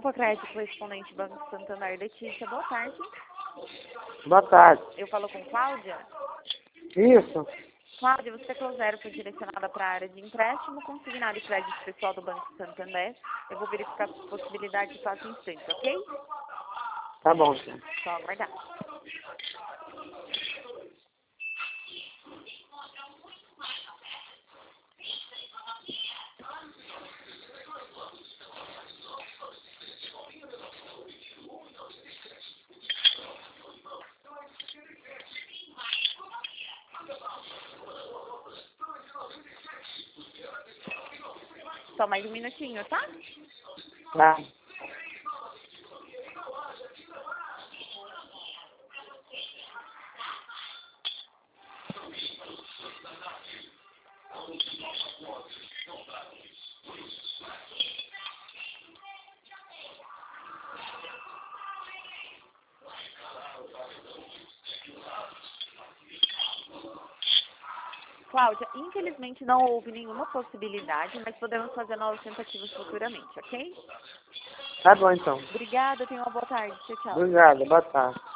Opa, crédito correspondente Banco Santander, Letícia, boa tarde. Boa tarde. Eu falo com Cláudia? Isso. Cláudia, você teclou 0, foi direcionada para a área de empréstimo, consignado e crédito pessoal do Banco Santander. Eu vou verificar a possibilidade de 4 instantes, ok? Tá bom, senhor. Só aguardar. Só mais um minutinho, tá? Tá. Cláudia, infelizmente não houve nenhuma possibilidade, mas podemos fazer novas tentativas futuramente, ok? Tá bom, então. Obrigada, tenha uma boa tarde. Tchau, tchau. Obrigado. Boa tarde.